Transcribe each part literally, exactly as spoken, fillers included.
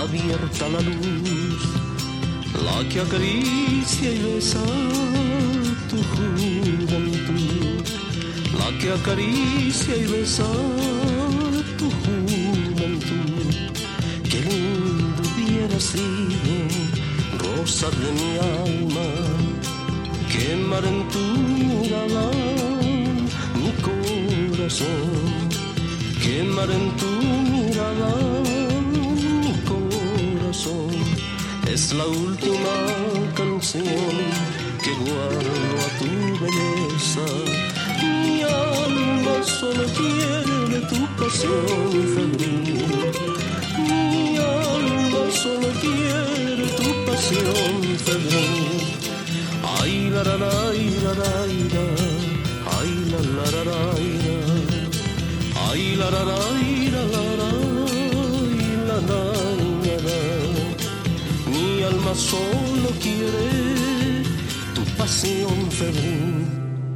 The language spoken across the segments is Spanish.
abierta la luz, la que acaricia y besa tu juventud, la que acaricia y besa tu juventud. Qué lindo hubiera sido, rosa de mi alma, quemar en tu mirada mi corazón, quemar en tu mirada mi corazón. Es la última canción que guardo a tu belleza. Mi alma solo quiere tu pasión febril. Mi alma solo quiere tu pasión febril. Ay, la, la, la, la, la, la. Ay, la, la, la, la, la. Ay, la, la, la, la, la, la, la, la, la. Mi alma solo quiere tu pasión febril.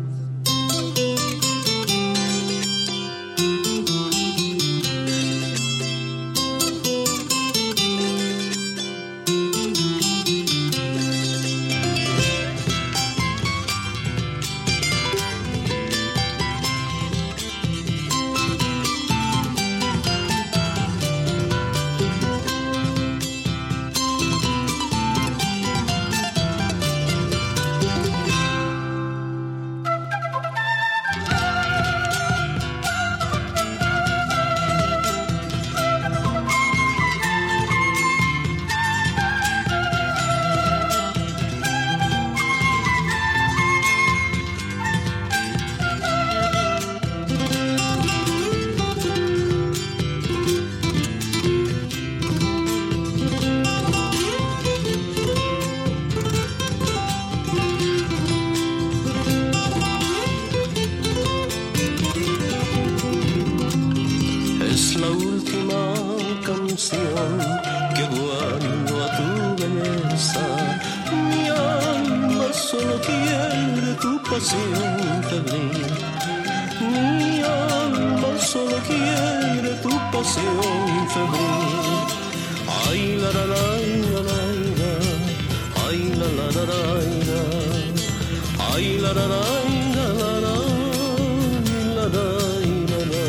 Que guardo a tu belleza. Mi alma solo quiere tu pasión febril. Mi alma solo quiere tu pasión febril. Ay, la, la, la, la, la, la. Ay, la, la, la, la, la. Ay, la, la, la, la, la, la, la, la, la.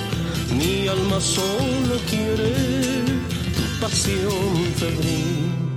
Mi alma solo quiere pasión febril.